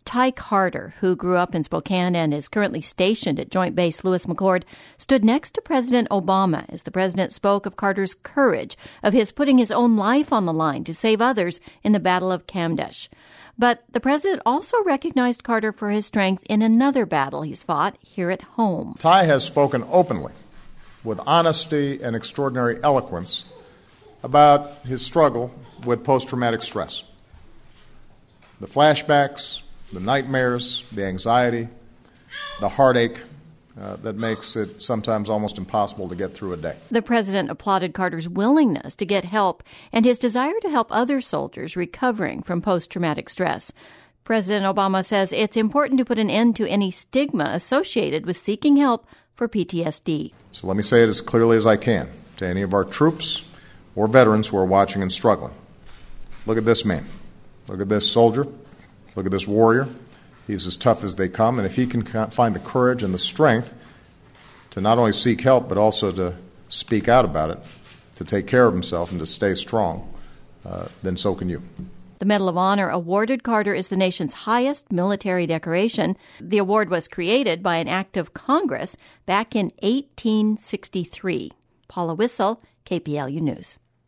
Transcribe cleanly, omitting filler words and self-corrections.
Ty Carter, who grew up in Spokane and is currently stationed at Joint Base Lewis-McChord, stood next to President Obama as the president spoke of Carter's courage, of his putting his own life on the line to save others in the Battle of Kamdesh. But the president also recognized Carter for his strength in another battle he's fought here at home. Ty has spoken openly, with honesty and extraordinary eloquence, about his struggle with post-traumatic stress. The flashbacks, the nightmares, the anxiety, the heartache that makes it sometimes almost impossible to get through a day. The president applauded Carter's willingness to get help and his desire to help other soldiers recovering from post-traumatic stress. President Obama says it's important to put an end to any stigma associated with seeking help for PTSD. So let me say it as clearly as I can to any of our troops or veterans who are watching and struggling. Look at this man. Look at this soldier. Look at this warrior. He's as tough as they come, and if he can find the courage and the strength to not only seek help but also to speak out about it, to take care of himself and to stay strong, then so can you. The Medal of Honor awarded Carter is the nation's highest military decoration. The award was created by an act of Congress back in 1863. Paula Wissel, KPLU News.